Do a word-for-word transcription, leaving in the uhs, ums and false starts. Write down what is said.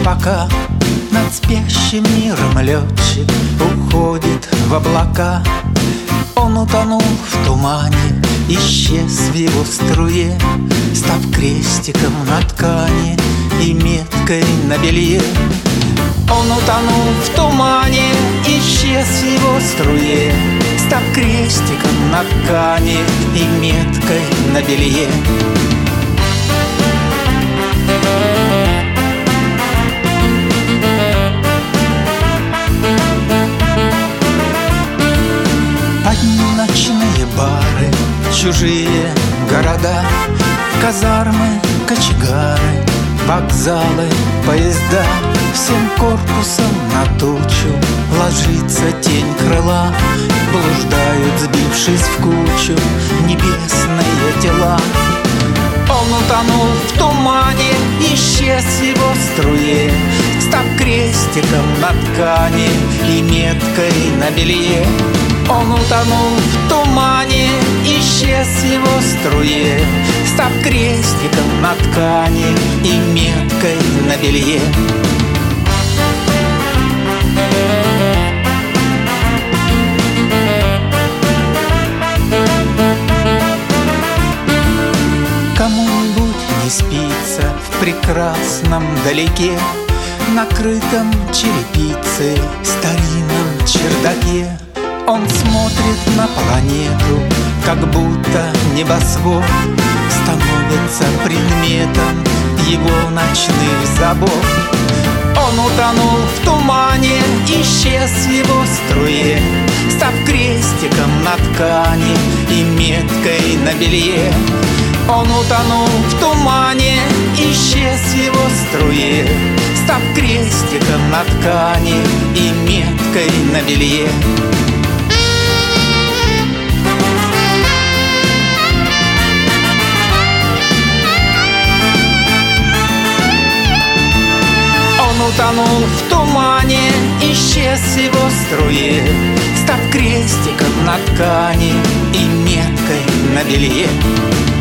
пока над спящим миром летчик уходит в облака. Он утонул в тумане, исчез в его струе, став крестиком на ткани и меткой на белье. Он утонул в тумане, исчез в его струе, став крестиком на ткани и меткой на белье. Одни ночные бары, чужие города, казармы, кочегары, вокзалы, поезда. Всем корпусом на тучу ложится тень крыла, блуждают, сбившись в кучу, небесные тела. Он утонул в тумане, исчез в его струе, став крестиком на ткани и меткой на белье. Он утонул в тумане, исчез в его струе, став крестиком на ткани и меткой на белье. Кому-нибудь не спится в прекрасном далеке, накрытом черепицей старинном чердаке. Он смотрит на планету, как будто небосвод становится предметом его ночных забот. Он утонул в тумане, исчез в его струе, став крестиком на ткани и меткой на белье. Он утонул в тумане, исчез в его струе, став крестиком на ткани и меткой на белье. Он утонул в тумане, исчез в его струе, став крестиком на ткани и меткой на белье.